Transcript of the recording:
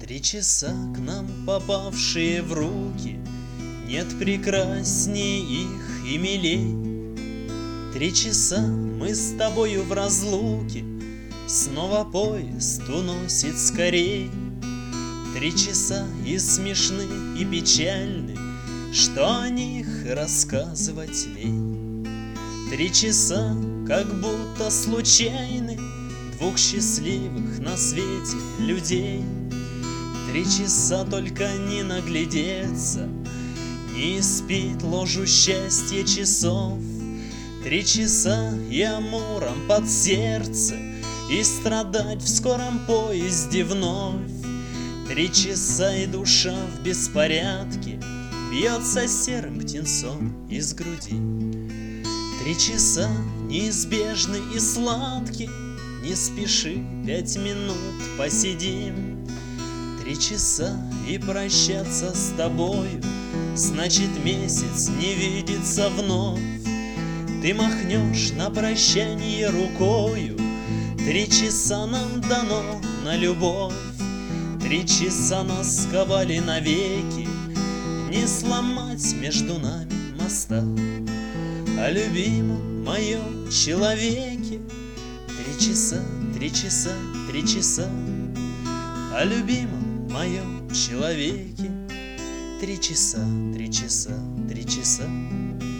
3 часа к нам попавшие в руки, нет прекрасней их и милей. 3 часа мы с тобою в разлуке, снова поезд уносит скорей. 3 часа и смешны, и печальны, что о них рассказывать лень. 3 часа как будто случайны, двух счастливых на свете людей. 3 часа только не наглядеться, не спит ложу счастья часов. 3 часа и амуром под сердце, и страдать в скором поезде вновь. 3 часа и душа в беспорядке бьется серым птенцом из груди. 3 часа неизбежны и сладки, не спеши, 5 минут посидим. 3 часа и прощаться с тобою, значит месяц не видится вновь. Ты махнешь на прощание рукою, 3 часа нам дано на любовь. 3 часа нас сковали навеки, не сломать между нами моста. О любимом моем человеке 3 часа, 3 часа, 3 часа. О любимом моем человеке 3 часа, 3 часа, 3 часа.